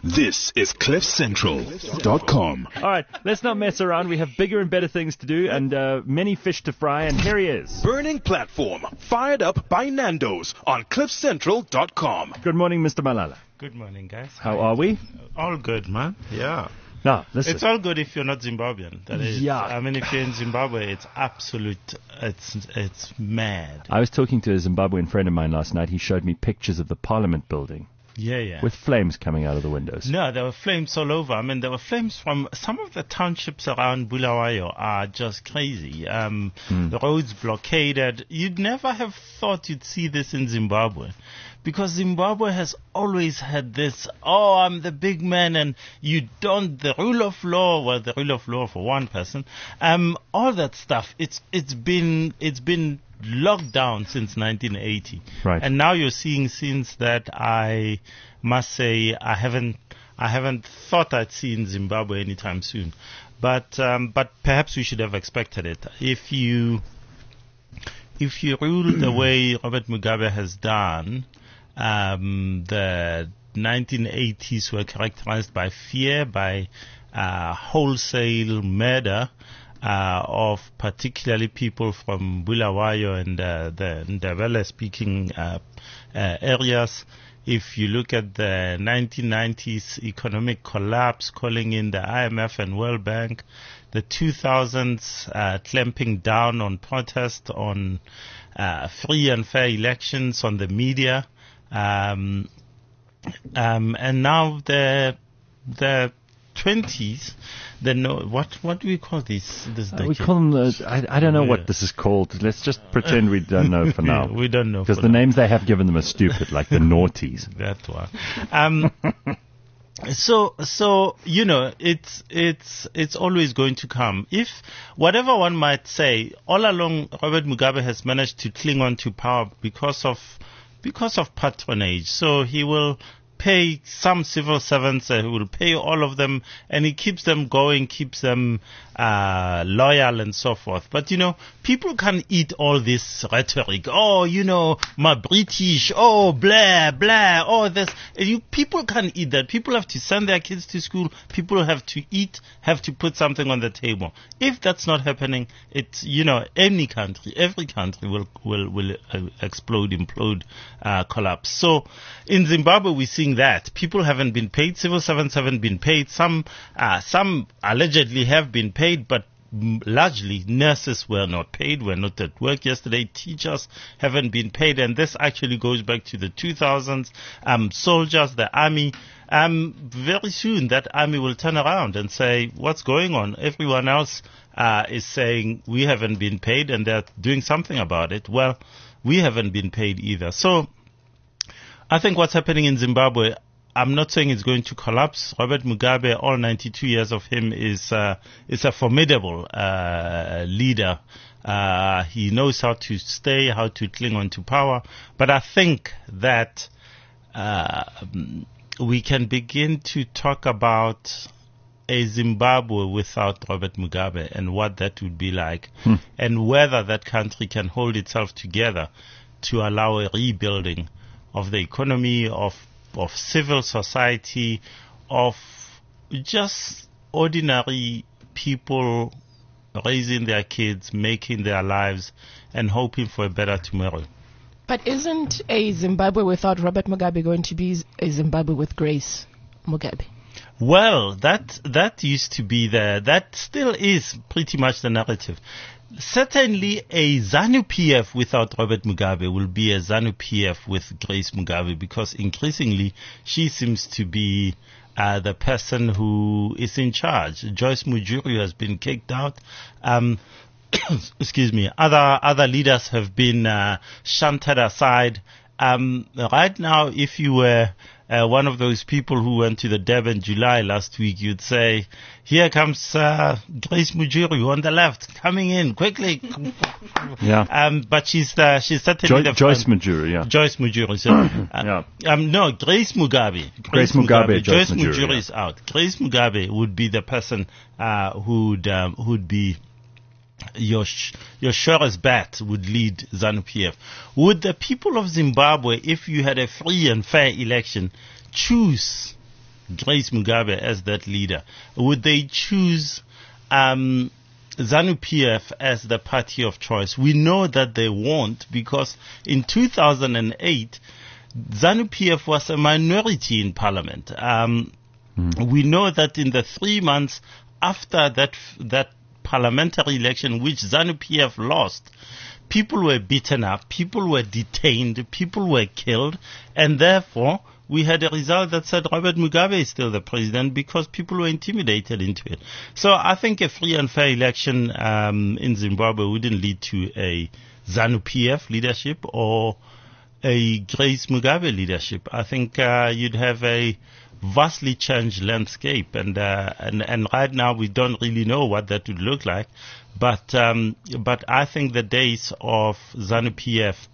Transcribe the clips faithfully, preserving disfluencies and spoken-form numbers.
This is cliff central dot com. All right, let's not mess around. We have bigger and better things to do and uh, many fish to fry, and here he is. Burning platform, fired up by Nando's on cliff central dot com. Good morning, Mister Malala. Good morning, guys. How are we? All good, man. Yeah. Now, listen. It's all good if you're not Zimbabwean. That is. Yeah. I mean, if you're in Zimbabwe, it's absolute, it's it's mad. I was talking to a Zimbabwean friend of mine last night. He showed me pictures of the Parliament building. Yeah, yeah. With flames coming out of the windows. No, there were flames all over. I mean, there were flames from some of the townships around Bulawayo are just crazy. Um, mm. The roads blockaded. You'd never have thought you'd see this in Zimbabwe. Because Zimbabwe has always had this, oh, I'm the big man and you don't, the rule of law, well, the rule of law for one person, um, all that stuff, it's it's been it's been locked down since nineteen eighty. Right. And now you're seeing scenes that I must say I haven't I haven't thought I'd see in Zimbabwe anytime soon. But um, but perhaps we should have expected it. If you if you rule the way Robert Mugabe has done, Um, the nineteen eighties were characterized by fear, by uh, wholesale murder uh, of particularly people from Bulawayo and uh, the Ndebele-speaking uh, uh, areas. If you look at the nineteen nineties economic collapse, calling in the I M F and World Bank, the two thousands uh, clamping down on protest, on uh, free and fair elections, on the media, Um, um, and now the the twenties, the no, what what do we call these? This uh, we call them the. I, I don't know yeah. what this is called. Let's just pretend we don't know for now. We don't know because the now. names they have given them are stupid, like the naughties. That one. Um, So, so you know, it's it's it's always going to come. If whatever one might say, all along Robert Mugabe has managed to cling on to power because of because of patronage. So he will pay some civil servants, uh, he will pay all of them, and he keeps them going, keeps them uh, loyal and so forth. But, you know, people can eat all this rhetoric. Oh, you know, my British, oh, blah, blah, oh, this. You, people can eat that. People have to send their kids to school. People have to eat, have to put something on the table. If that's not happening, it's, you know, any country, every country will, will, will uh, explode, implode, uh, collapse. So in Zimbabwe, we're seeing that people haven't been paid, civil servants haven't been paid. Some, uh, some allegedly have been paid, but largely nurses were not paid, were not at work yesterday. Teachers haven't been paid, and this actually goes back to the two thousands. Um, soldiers, the army. Um, very soon that army will turn around and say, "What's going on?" Everyone else uh, is saying we haven't been paid, and they're doing something about it. Well, we haven't been paid either. So I think what's happening in Zimbabwe, I'm not saying it's going to collapse. Robert Mugabe, all ninety-two years of him, is uh, is a formidable uh, leader. Uh, he knows how to stay, how to cling on to power. But I think that uh, we can begin to talk about a Zimbabwe without Robert Mugabe and what that would be like, hmm. and whether that country can hold itself together to allow a rebuilding of the economy, of of civil society, of just ordinary people raising their kids, making their lives, and hoping for a better tomorrow. But isn't a Zimbabwe without Robert Mugabe going to be a Zimbabwe with Grace Mugabe? Well, that that used to be the, that still is pretty much the narrative. Certainly a ZANU-P F without Robert Mugabe will be a ZANU-P F with Grace Mugabe, because increasingly she seems to be uh, the person who is in charge. Joyce Mujuru has been kicked out. Um, excuse me. Other other leaders have been uh, shunted aside. Um, right now, if you were uh, one of those people who went to the Durban July last week, you'd say, here comes uh, Grace Mujuru on the left, coming in quickly. Yeah. Um, but she's uh, she's certainly jo- the Joyce front. Mujuru, yeah. Joyce Mujuru. So, uh, yeah. Um, no, Grace Mugabe. Grace, Grace Mugabe. Mugabe Joyce, Joyce Mujuru, Mujuru yeah. is out. Grace Mugabe would be the person uh, who'd um, who'd be your sh- your surest bet would lead ZANU-P F. Would the people of Zimbabwe, if you had a free and fair election, choose Grace Mugabe as that leader? Would they choose um, ZANU-P F as the party of choice? We know that they won't, because in two thousand eight, ZANU-P F was a minority in parliament. Um, mm. We know that in the three months after that that parliamentary election, which ZANU-P F lost, people were beaten up, people were detained, people were killed, and therefore we had a result that said Robert Mugabe is still the president because people were intimidated into it. So I think a free and fair election um, in Zimbabwe wouldn't lead to a ZANU-P F leadership or a Grace Mugabe leadership. I think uh, you'd have a vastly changed landscape, and uh, and and right now we don't really know what that would look like. But um, but I think the days of ZANU-P F,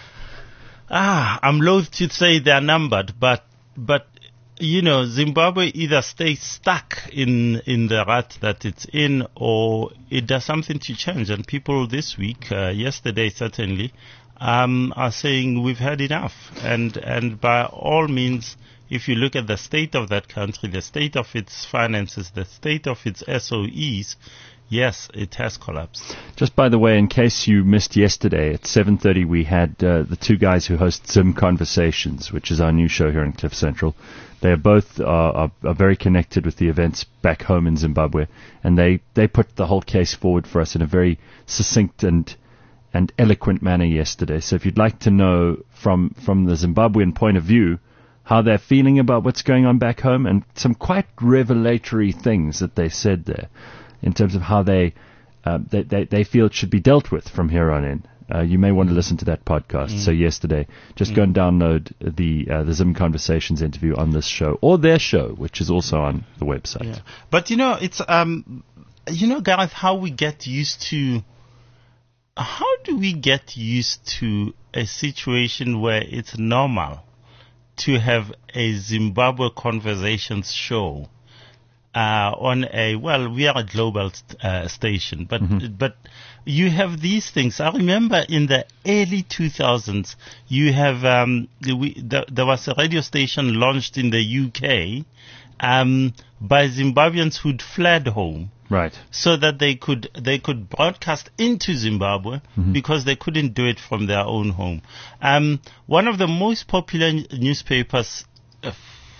ah, I'm loath to say they're numbered, but but you know, Zimbabwe either stays stuck in in the rut that it's in, or it does something to change. And people this week, uh, yesterday certainly, um, are saying we've had enough, and and by all means, if you look at the state of that country, the state of its finances, the state of its S O Es, yes, it has collapsed. Just by the way, in case you missed yesterday, at seven thirty we had uh, the two guys who host Zim Conversations, which is our new show here in Cliff Central. They are both uh, are, are very connected with the events back home in Zimbabwe, and they, they put the whole case forward for us in a very succinct and and eloquent manner yesterday. So if you'd like to know from from the Zimbabwean point of view how they're feeling about what's going on back home, and some quite revelatory things that they said there in terms of how they uh, they, they they feel it should be dealt with from here on in. Uh, you may want to listen to that podcast. Mm. So yesterday, just mm. go and download the uh, the Zim Conversations interview on this show, or their show, which is also on the website. Yeah. But you know, it's um, you know, Gareth, how we get used to, how do we get used to a situation where it's normal to have a Zimbabwe Conversations show uh, on a, well, we are a global uh, station, but mm-hmm. but you have these things. I remember in the early two thousands, you have um, we, the, there was a radio station launched in the U K um, by Zimbabweans who'd fled home. Right. So that they could they could broadcast into Zimbabwe mm-hmm. because they couldn't do it from their own home. Um, one of the most popular n- newspapers, uh,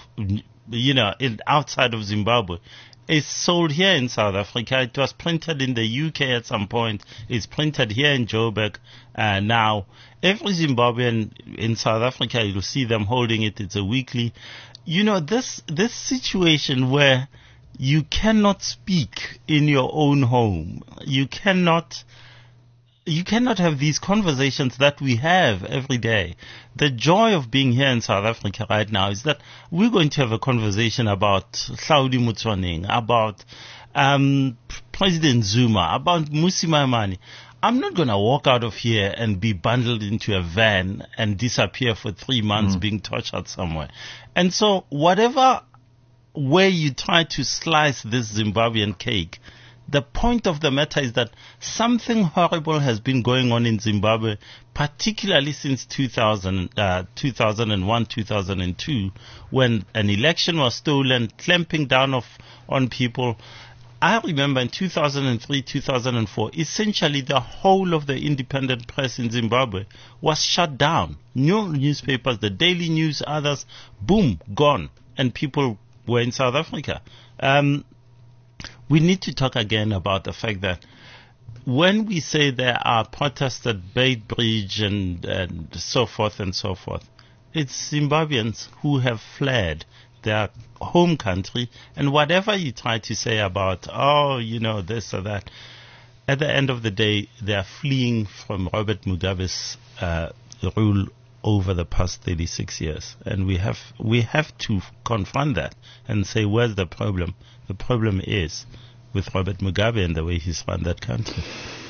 you know, in, outside of Zimbabwe, is sold here in South Africa. It was printed in the U K at some point. It's printed here in Joburg uh, now. Every Zimbabwean in South Africa, you'll see them holding it. It's a weekly. You know, this this situation where you cannot speak in your own home. You cannot, you cannot have these conversations that we have every day. The joy of being here in South Africa right now is that we're going to have a conversation about Hlaudi Motsoeneng, about um, President Zuma, about Mmusi Maimane. I'm not going to walk out of here and be bundled into a van and disappear for three months mm. being tortured somewhere. And so whatever where you try to slice this Zimbabwean cake, the point of the matter is that something horrible has been going on in Zimbabwe, particularly since two thousand, uh, two thousand one, two thousand two, when an election was stolen, clamping down of, on people. I remember in two thousand three, two thousand four, essentially the whole of the independent press in Zimbabwe was shut down. No newspapers, the Daily News, others, boom, gone. And people were in South Africa. Um, we need to talk again about the fact that when we say there are protests at Beitbridge and, and so forth and so forth, it's Zimbabweans who have fled their home country, and whatever you try to say about, oh, you know, this or that, at the end of the day, they are fleeing from Robert Mugabe's uh, rule over the past thirty-six years. And we have we have to confront that and say, where's the problem? The problem is with Robert Mugabe and the way he's run that country.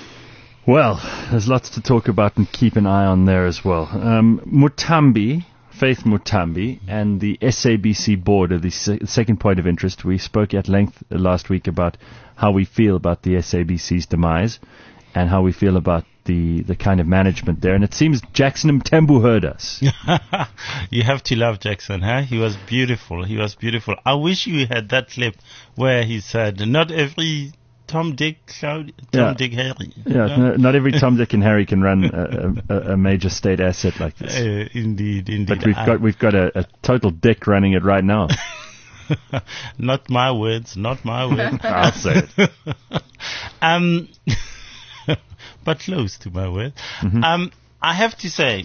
Well, there's lots to talk about and keep an eye on there as well. Um, Mutambi, Faith Mutambi, and the S A B C board are the se- second point of interest. We spoke at length last week about how we feel about the S A B C's demise and how we feel about the, the kind of management there. And it seems Jackson Mthembu heard us. You have to love Jackson, huh? He was beautiful. He was beautiful. I wish you had that clip where he said, not every Tom, Dick, Cloud, Tom, Yeah. Dick, Harry. Yeah, no, not every Tom, Dick, and Harry can run a, a, a major state asset like this. Uh, indeed, indeed. But we've I- got we've got a, a total dick running it right now. Not my words, not my words. I'll say it. um, but close to my word. Mm-hmm. Um, I have to say,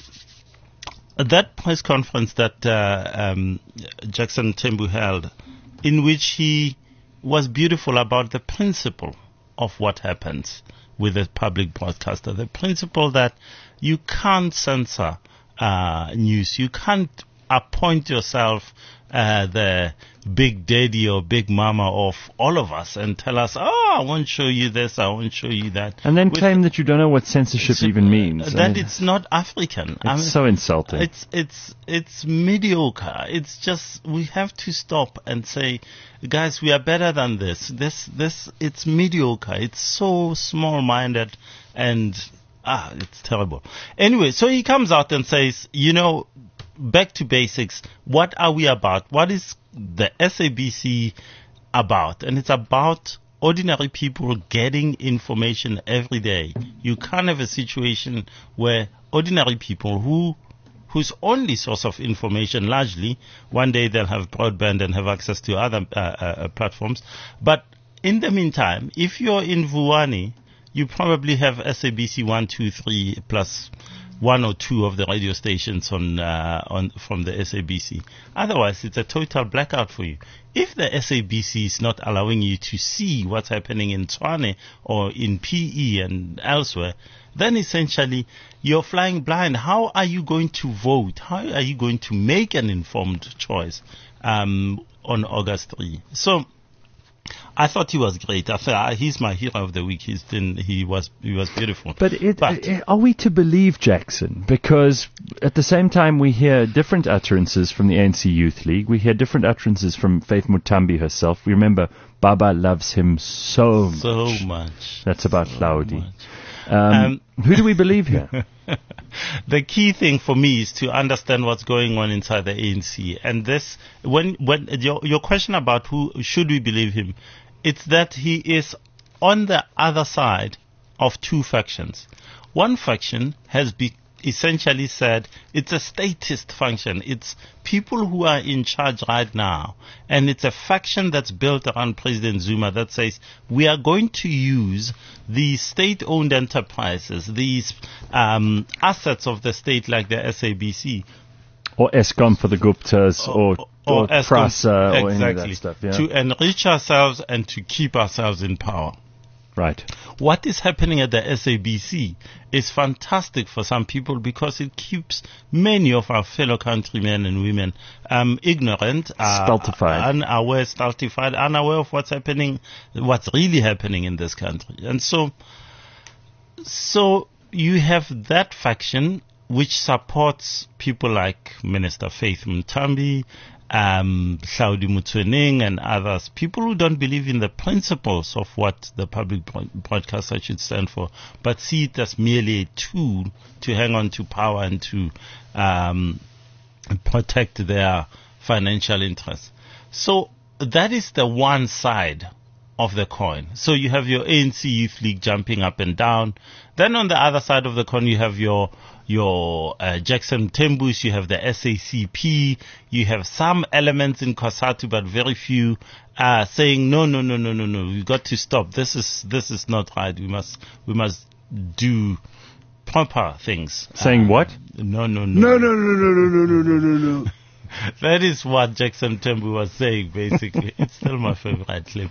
that press conference that uh, um, Jackson Mthembu held, in which he was beautiful about the principle of what happens with a public broadcaster, the principle that you can't censor uh, news, you can't appoint yourself uh, the big daddy or big mama of all of us and tell us, oh, I won't show you this, I won't show you that. And then With- claim that you don't know what censorship so, even means. uh, I that mean, it's not African. it's I mean, so insulting. it's it's it's mediocre. It's just we have to stop and say, guys, we are better than this. This this it's mediocre. It's so small-minded and ah, it's terrible. Anyway, so he comes out and says, you know, back to basics. What are we about? What is the S A B C about? And it's about ordinary people getting information every day. You can't have a situation where ordinary people who whose only source of information, largely, one day they'll have broadband and have access to other uh, uh, platforms. But in the meantime, if you're in Vuwani, you probably have S A B C one, two, three plus one or two of the radio stations on uh, on from the S A B C. Otherwise, it's a total blackout for you. If the S A B C is not allowing you to see what's happening in Tshwane or in P E and elsewhere, then essentially you're flying blind. How are you going to vote? How are you going to make an informed choice um, on August third? So I thought he was great. I thought uh, he's my hero of the week. He's been, he was he was beautiful. But, it, But- i- are we to believe Jackson? Because at the same time we hear different utterances from the A N C Youth League. We hear different utterances from Faith Mutambi herself. We remember Baba loves him so much. So much. That's about So Laudi. much. Um, who do we believe here? The key thing for me is to understand what's going on inside the A N C. And this, when when your your question about who should we believe him, it's that he is on the other side of two factions. One faction has be essentially said it's a statist function. It's people who are in charge right now. And it's a faction that's built around President Zuma that says we are going to use these state-owned enterprises, these um, assets of the state like the S A B C, Or ESCOM for the Guptas, or, or, or Eskom, Prasa, or any of exactly, that stuff. Yeah. to enrich ourselves and to keep ourselves in power. Right. What is happening at the S A B C is fantastic for some people because it keeps many of our fellow countrymen and women um, ignorant, uh, Stultified. unaware, stultified, unaware of what's happening, what's really happening in this country. And so, so you have that faction which supports people like Minister Faith Mutambi, um, Hlaudi Motsoeneng and others, people who don't believe in the principles of what the public broadcaster should stand for, but see it as merely a tool to hang on to power and to um, protect their financial interests. So that is the one side of the coin. So you have your A N C Youth League jumping up and down. Then on the other side of the coin, you have your your uh, Jackson Mthembus, you have the S A C P, you have some elements in COSATU, but very few, uh, saying no, no, no, no, no, no, we've got to stop. This is this is not right. We must we must do proper things. Saying Uh, what? No, no, no, No, no, no, no, no, no, no, no, no, no. That is what Jackson Mthembu was saying, basically. It's still my favorite clip.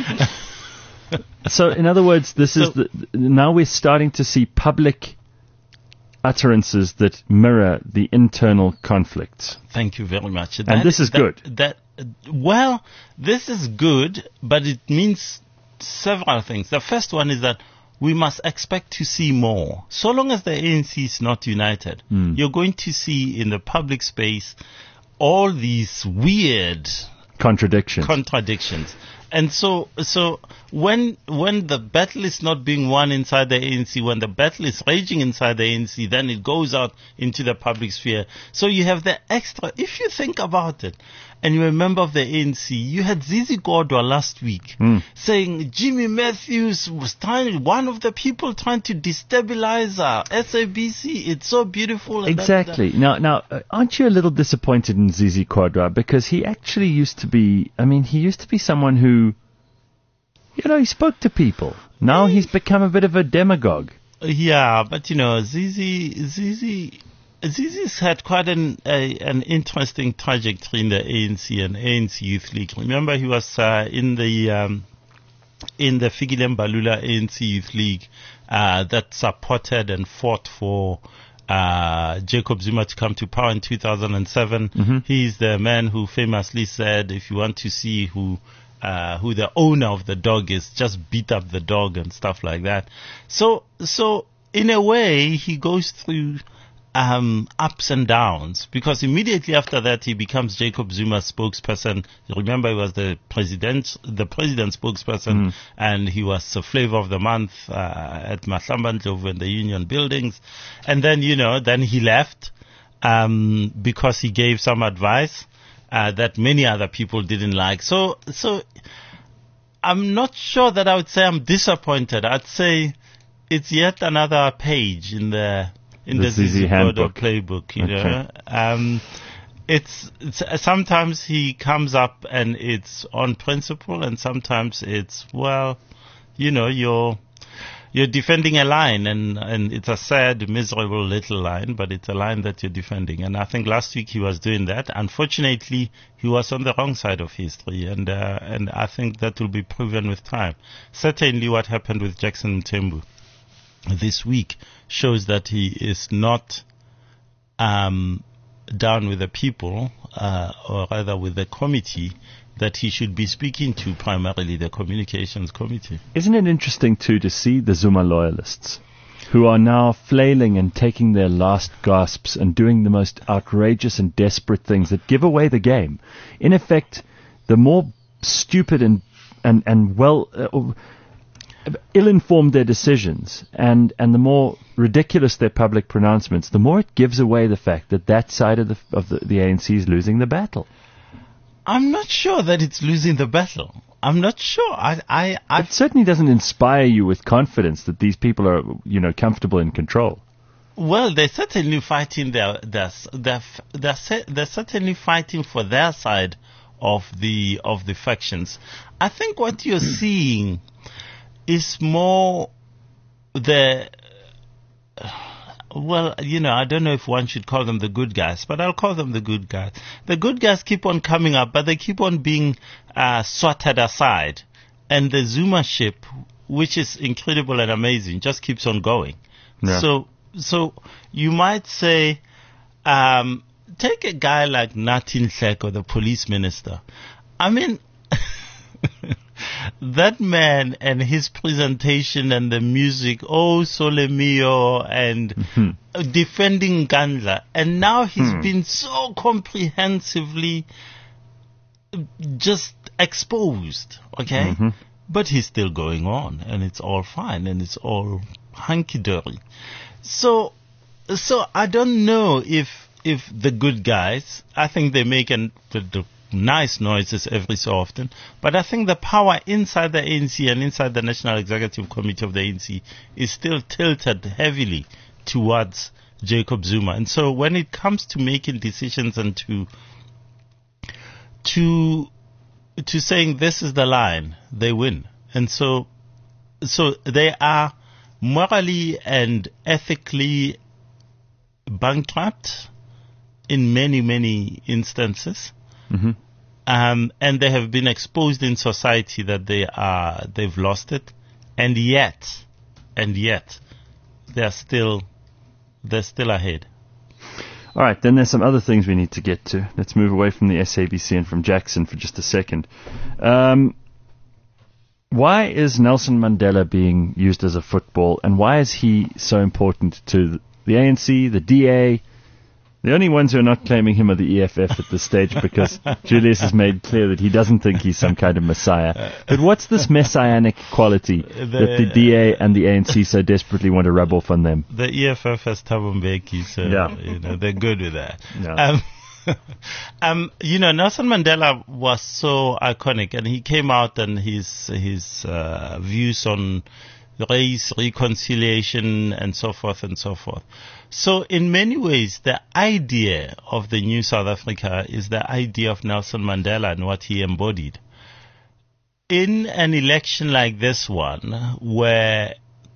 So, in other words, this is So- the, now we're starting to see public utterances that mirror the internal conflicts. Thank you very much. And this is that, good. That well, this is good, but it means several things. The first one is that we must expect to see more. So long as the A N C is not united, Mm. you're going to see in the public space all these weird Contradictions. contradictions. and so so when when the battle is not being won inside the A N C, when the battle is raging inside the A N C, then it goes out into the public sphere. So you have the extra. If you think about it, and you're a member of the A N C, you had Zizi Kodwa last week Mm. saying Jimmy Matthews was trying, one of the people trying to destabilize our S A B C. It's so beautiful. And Exactly. that- Now, now, uh, aren't you a little disappointed in Zizi Kodwa, because he actually used to be? I mean, he used to be someone who, you know, he spoke to people. Now he's become a bit of a demagogue. Yeah, but you know, Zizi, Zizi, Zizi's had quite an a, an interesting trajectory in the A N C and A N C Youth League. Remember, he was uh, in the um, in the Fikile Mbalula A N C Youth League uh, that supported and fought for uh, Jacob Zuma to come to power in two thousand seven. Mm-hmm. He's the man who famously said, "If you want to see who." Uh, who the owner of the dog is, just beat up the dog and stuff like that. So, so in a way, he goes through um, ups and downs, because immediately after that he becomes Jacob Zuma's spokesperson. You remember, he was the president, the president's spokesperson, Mm. and he was the flavor of the month uh, at Mahlamba Ndlovu in the union buildings. And then, you know, then he left um, because he gave some advice Uh, that many other people didn't like. So, so I'm not sure that I would say I'm disappointed. I'd say it's yet another page in the in The the Zizi Zizi Kodwa handbook. playbook. You Okay. know, um, it's, it's sometimes he comes up and it's on principle, and sometimes it's, well, you know, you're. You're defending a line, and, and it's a sad, miserable little line, but it's a line that you're defending. And I think last week he was doing that. Unfortunately, he was on the wrong side of history, and uh, and I think that will be proven with time. Certainly what happened with Jackson Mthembu this week shows that he is not um, down with the people, uh, or rather with the committee that he should be speaking to, primarily the communications committee. Isn't it interesting, too, to see the Zuma loyalists who are now flailing and taking their last gasps and doing the most outrageous and desperate things that give away the game? In effect, the more stupid and and, and well uh, ill-informed their decisions, and, and the more ridiculous their public pronouncements, the more it gives away the fact that that side of the of the, the A N C is losing the battle. I'm not sure that it's losing the battle. I'm not sure. I, I, I It certainly doesn't inspire you with confidence that these people are, you know, comfortable in control. well, they're certainly fighting their, their, their, they're, se- they're certainly fighting for their side of the, of the factions. I think what you're seeing is more the, well, you know, I don't know if one should call them the good guys, but I'll call them the good guys. The good guys keep on coming up, but they keep on being uh, swatted aside. And the Zuma ship, which is incredible and amazing, just keeps on going. Yeah. So, so you might say, um, take a guy like Nathi Nhleko, the police minister. I mean, that man and his presentation and the music, oh Sole Mio, and Mm-hmm. defending Gandla, and now he's Hmm. been so comprehensively just exposed, okay? Mhm. But he's still going on, and it's all fine, and it's all hunky-dory. So, so I don't know if if the good guys, I think they make an, the, the nice noises every so often, but I think the power inside the A N C and inside the National Executive Committee of the A N C is still tilted heavily towards Jacob Zuma. And so when it comes to making decisions and to to to saying this is the line, they win. And so so they are morally and ethically bankrupt in many, many instances. Mhm. Um, and they have been exposed in society that they are, they've lost it. And yet, and yet, they're still, they're still ahead. All right, then there's some other things we need to get to. Let's move away from the S A B C and from Jackson for just a second. Um, why is Nelson Mandela being used as a football, and why is he so important to the A N C, the D A, The only ones who are not claiming him are the E F F at this stage because Julius has made clear that he doesn't think he's some kind of messiah. But what's this messianic quality the, that the D A and the A N C so desperately want to rub off on them? The E F F has Thabo Mbeki, so yeah. you know, they're good with that. Yeah. Um, um, you know, Nelson Mandela was so iconic, and he came out and his his uh, views on race, reconciliation, and so forth and so forth. So in many ways, the idea of the new South Africa is the idea of Nelson Mandela and what he embodied. In an election like this one, where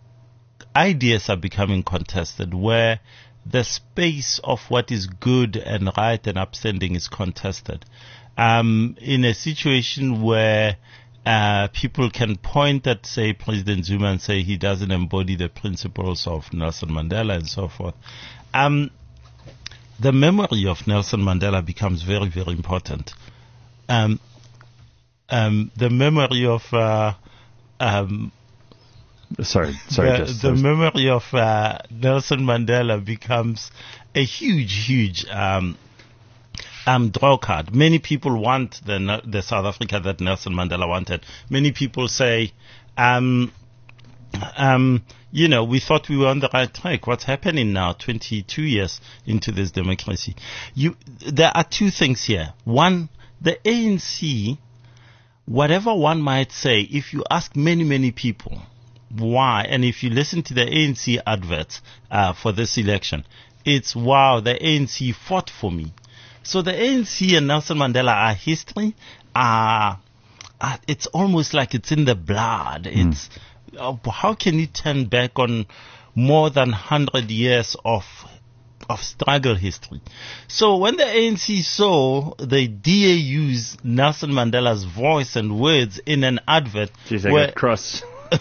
ideas are becoming contested, where the space of what is good and right and upstanding is contested, um, in a situation where Uh, people can point at, say, President Zuma and say he doesn't embody the principles of Nelson Mandela and so forth. Um, the memory of Nelson Mandela becomes very, very important. Um, um, the memory of uh, um, sorry, sorry, the, just the sorry. memory of uh, Nelson Mandela becomes a huge, huge um, Um, draw card. Many people want the the South Africa that Nelson Mandela wanted. Many people say, um, um, you know, we thought we were on the right track. What's happening now, twenty-two years into this democracy? You, there are two things here. One, the A N C, whatever one might say, if you ask many, many people why, and if you listen to the A N C adverts uh, for this election, it's, wow, the A N C fought for me. So the A N C and Nelson Mandela are history. Uh, uh, it's almost like it's in the blood. Mm. It's uh, how can you turn back on more than one hundred years of of struggle history? So when the A N C saw the D A use Nelson Mandela's voice and words in an advert, Jeez, I where got cross.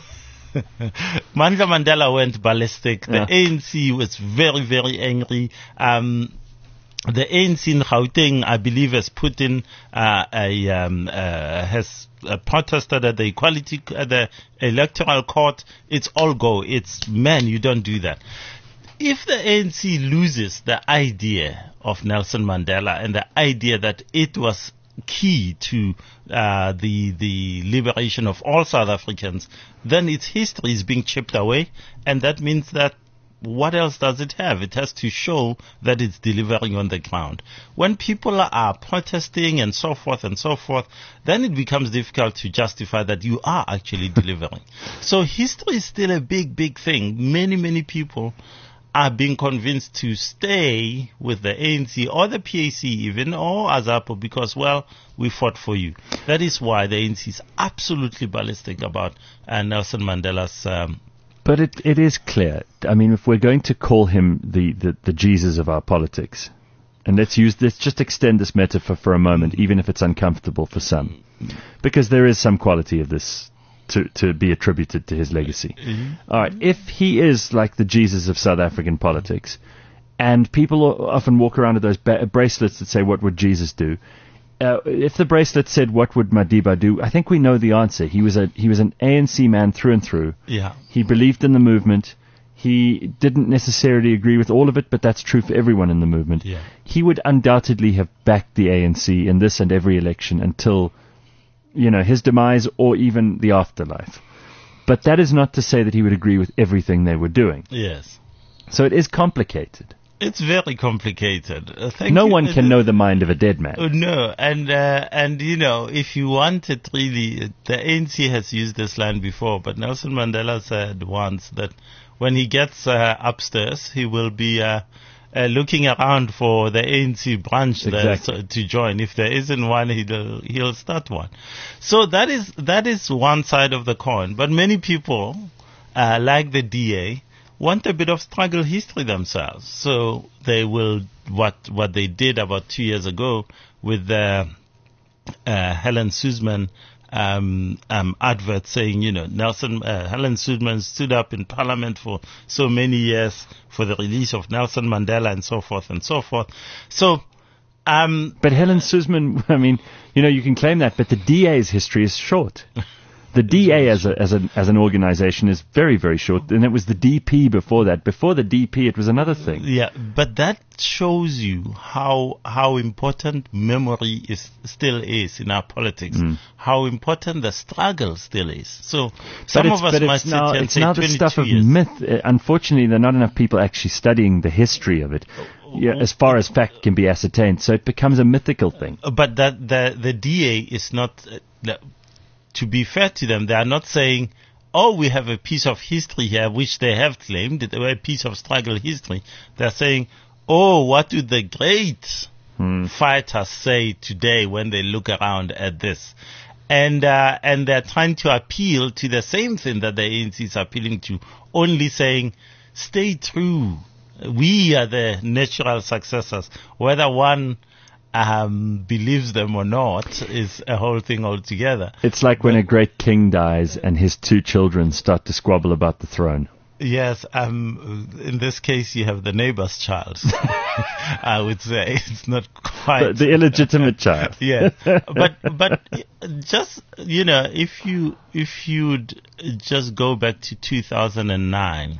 Mandla Mandela went ballistic. The Yeah. A N C was very, very angry. Um, The A N C in Gauteng, I believe, has put in uh, a um, uh, has uh, protested at the equality at the electoral court. It's all go. It's man, you don't do that. If the A N C loses the idea of Nelson Mandela and the idea that it was key to uh, the the liberation of all South Africans, then its history is being chipped away, and that means that. What else does it have? It has to show that it's delivering on the ground. When people are protesting and so forth and so forth, then it becomes difficult to justify that you are actually delivering. So history is still a big, big thing. Many, many people are being convinced to stay with the A N C or the P A C even, or AZAPO, because, well, we fought for you. That is why the A N C is absolutely ballistic about uh, Nelson Mandela's um, But it it is clear. I mean, if we're going to call him the, the, the Jesus of our politics, and let's use let's just extend this metaphor for a moment, even if it's uncomfortable for some, because there is some quality of this to to be attributed to his legacy. Mm-hmm. All right, if he is like the Jesus of South African politics, and people often walk around with those ba- bracelets that say, "What would Jesus do?" Uh, if the bracelet said, "What would Madiba do?" I think we know the answer. He was a he was an A N C man through and through. Yeah. He believed in the movement. He didn't necessarily agree with all of it, but that's true for everyone in the movement. Yeah. He would undoubtedly have backed the A N C in this and every election until, you know, his demise or even the afterlife. But that is not to say that he would agree with everything they were doing. Yes. So it is complicated. It's very complicated. Uh, thank no you. one can know the mind of a dead man. Uh, no, and uh, and you know, if you want it really, the A N C has used this line before, but Nelson Mandela said once that when he gets uh, upstairs, he will be uh, uh, looking around for the A N C branch Exactly. there so, to join. If there isn't one, he'll he'll start one. So that is that is one side of the coin. But many people, uh, like the D A, want a bit of struggle history themselves. So they will, what what they did about two years ago with the uh, Helen Suzman um, um, advert saying, you know, Nelson, uh, Helen Suzman stood up in Parliament for so many years for the release of Nelson Mandela and so forth and so forth. So, um, But Helen Suzman, I mean, you know, you can claim that, but the D A's history is short. The D A as a, as an as an organization is very, very short, and it was the D P before that. Before the D P, it was another thing. Yeah, but that shows you how how important memory is still is in our politics. Mm. How important the struggle still is. So some of us might sit now, here and it's say now the stuff of years. myth. Uh, unfortunately, there are not enough people actually studying the history of it, yeah, as far as fact can be ascertained. So it becomes a mythical thing. But that the the D A is not. Uh, To be fair to them, they are not saying, oh, we have a piece of history here, which they have claimed, a piece of struggle history. They're saying, oh, what do the great hmm. fighters say today when they look around at this? And uh, and they're trying to appeal to the same thing that the A N C is appealing to, only saying, stay true. We are the natural successors. Whether one Um, believes them or not is a whole thing altogether. It's like when but, a great king dies and his two children start to squabble about the throne. Yes, um, in this case you have the neighbor's child. I would say it's not quite the, the illegitimate child. Yes, but but just you know, if you if you'd just go back to two thousand nine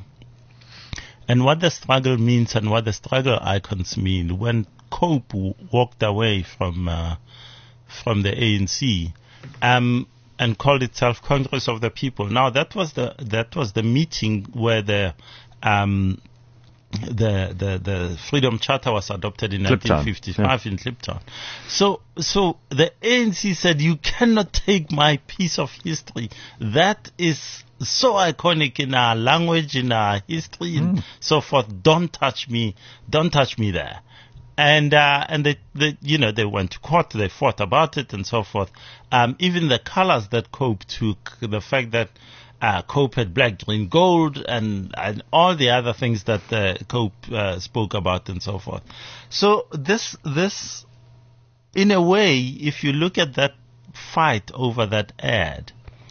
and what the struggle means and what the struggle icons mean when Cope walked away from uh, from the A N C um, and called itself Congress of the People. Now that was the that was the meeting where the um, the, the the Freedom Charter was adopted in Kliptown. nineteen fifty-five yeah. in Kliptown. So so the A N C said, you cannot take my piece of history. That is so iconic in our language, in our history, mm. and so forth. Don't touch me. Don't touch me there. And uh, and they, they, you know, they went to court, they fought about it, and so forth. Um, even the colors that Cope took, the fact that uh, Cope had black, green, gold, and and all the other things that uh, Cope uh, spoke about, and so forth. So this this, in a way, if you look at that fight over that ad,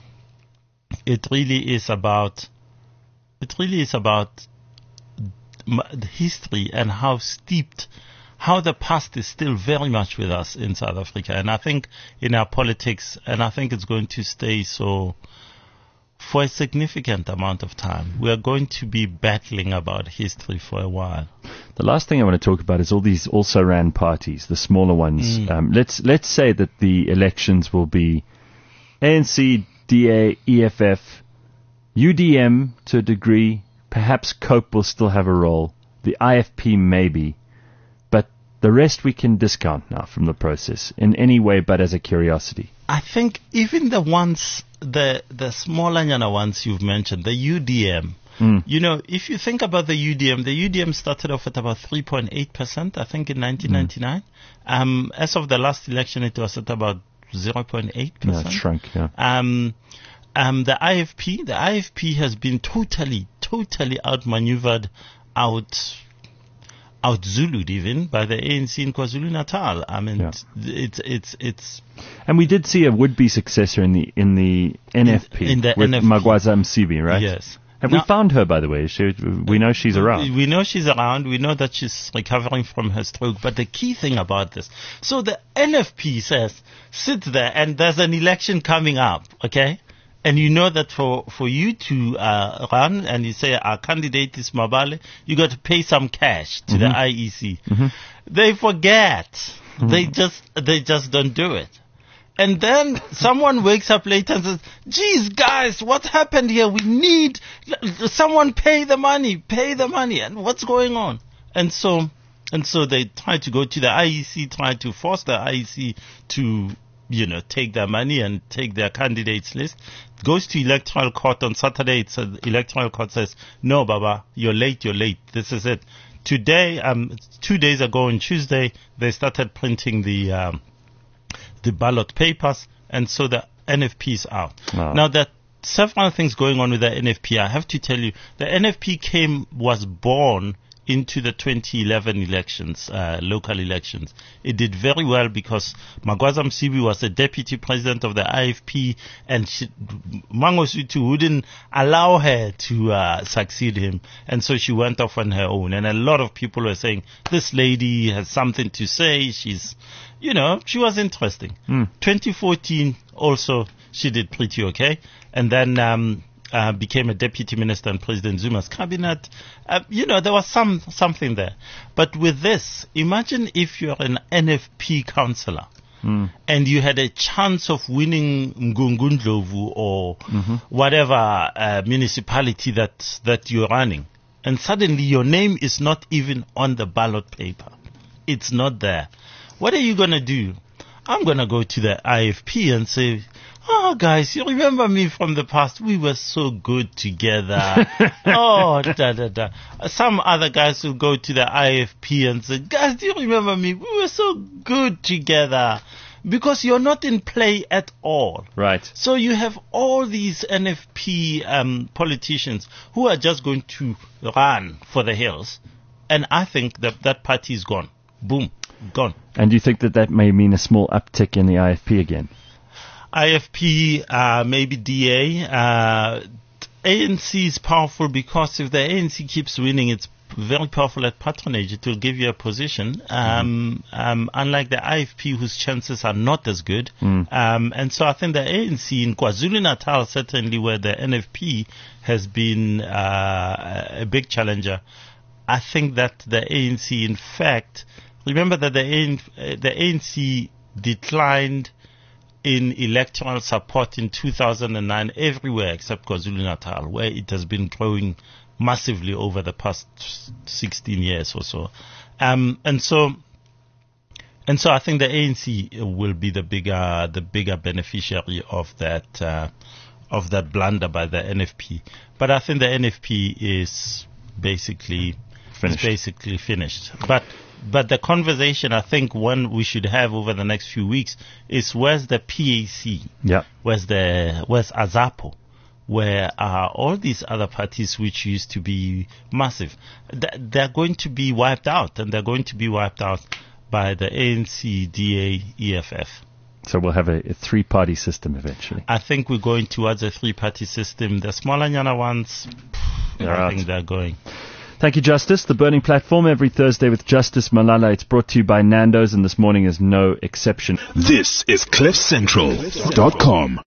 it really is about it really is about the history and how steeped. How the past is still very much with us in South Africa, and I think in our politics, and I think it's going to stay so for a significant amount of time. We are going to be battling about history for a while. The last thing I want to talk about is all these also-ran parties, the smaller ones. Mm. Um, let's let's say that the elections will be A N C, D A, E F F, U D M to a degree. Perhaps Cope will still have a role. The I F P maybe. The rest we can discount now from the process in any way but as a curiosity. I think even the ones, the the smaller nyana ones you've mentioned, the U D M, mm. you know, if you think about the U D M, the U D M started off at about three point eight percent, I think, in nineteen ninety-nine. Mm. Um, as of the last election, it was at about zero point eight percent. Yeah, it shrunk, yeah. Um, um, the I F P, the I F P has been totally, totally outmaneuvered, out... out Zulu'd even by the A N C in KwaZulu-Natal. I mean, yeah. it's it's it's. And we did see a would-be successor in the in the N F P in, in the with N F P. Magwaza Msibi, right? Yes. Have now, we found her, by the way? She, we know she's around. We know she's around. We know that she's recovering from her stroke. But the key thing about this, so the N F P says, sit there and there's an election coming up, okay? And you know that for, for you to uh, run and you say our candidate is Mabale, you got to pay some cash to mm-hmm. the I E C. Mm-hmm. They forget. Mm-hmm. They just they just don't do it. And then someone wakes up later and says, geez, guys, what happened here? We need someone pay the money, pay the money. And what's going on? And so and so they try to go to the I E C, try to force the I E C to, you know, take their money and take their candidates list. Goes to electoral court on Saturday. It's a, electoral court says, no, Baba, you're late, you're late. This is it. Today, um, two days ago on Tuesday, they started printing the, um, the ballot papers, and so the N F P is out. Wow. Now, there are several things going on with the N F P. I have to tell you, the N F P came, was born into the twenty eleven elections, uh, local elections. It did very well because Magwaza Msibi was the deputy president of the I F P, and she, Mangosuthu wouldn't allow her to uh, succeed him, and so she went off on her own. And a lot of people were saying, this lady has something to say, she's, you know, she was interesting. Mm. twenty fourteen also, she did pretty okay. And then um, uh, became a deputy minister in President Zuma's cabinet. Uh, you know, there was some something there. But with this, imagine if you're an N F P councillor. Mm. And you had a chance of winning Mgungundlovu or mm-hmm. whatever uh, municipality that that you're running, and suddenly your name is not even on the ballot paper. It's not there. What are you going to do? I'm going to go to the I F P and say, oh, guys, you remember me from the past? We were so good together. oh, da, da, da. Some other guys will go to the I F P and say, guys, do you remember me? We were so good together. Because you're not in play at all. Right. So you have all these N F P um, politicians who are just going to run for the hills. And I think that that party is gone. Boom. Gone. And do you think that that may mean a small uptick in the I F P again? I F P, uh, maybe D A. Uh, A N C is powerful because if the A N C keeps winning, it's very powerful at patronage. It will give you a position, um, mm-hmm. um, unlike the I F P, whose chances are not as good. Mm. Um, and so I think the A N C in KwaZulu-Natal, certainly where the N F P has been uh, a big challenger, I think that the A N C, in fact, remember that the A N, uh, the A N C declined in electoral support in two thousand nine everywhere except KwaZulu-Natal, where it has been growing massively over the past sixteen years or so. Um, and so, and so I think the A N C will be the bigger, the bigger beneficiary of that, uh, of that blunder by the N F P. But I think the N F P is basically, finished. Is basically finished. But, But the conversation, I think, one we should have over the next few weeks is where's the P A C? Yeah. Where's the, where's AZAPO? Where are all these other parties which used to be massive? They're going to be wiped out, and they're going to be wiped out by the A N C, D A, E F F. So we'll have a, a three-party system eventually. I think we're going towards a three-party system. The smaller Nyana ones, they're I out. think they're going. Thank you, Justice. The Burning Platform every Thursday with Justice Malala. It's brought to you by Nando's, and this morning is no exception. This is cliff central dot com.